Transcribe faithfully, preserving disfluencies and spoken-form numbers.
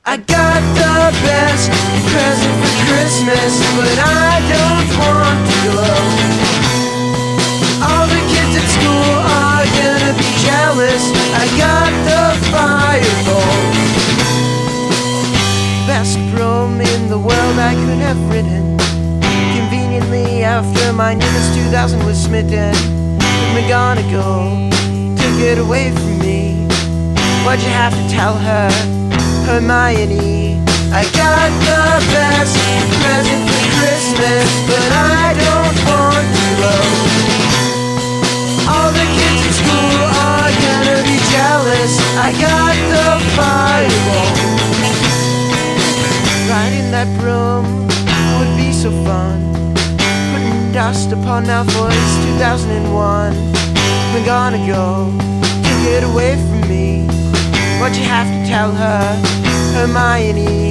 I got the best present for Christmas, but I don't want to go. All the kids at school are gonna be jealous. I got the fireball, best broom in the world I could have written. Conveniently after my Nimbus two thousand was smitten, McGonagall took it away from me. Why'd you have to tell her, Hermione? I got the best present for Christmas, but I don't want to blow. All the kids at school are gonna be jealous. I got the fireball. Riding that broom would be so fun, putting dust upon Malfoy's two thousand one. McGonagall took it away from me. Why'd you have to tell her, Hermione?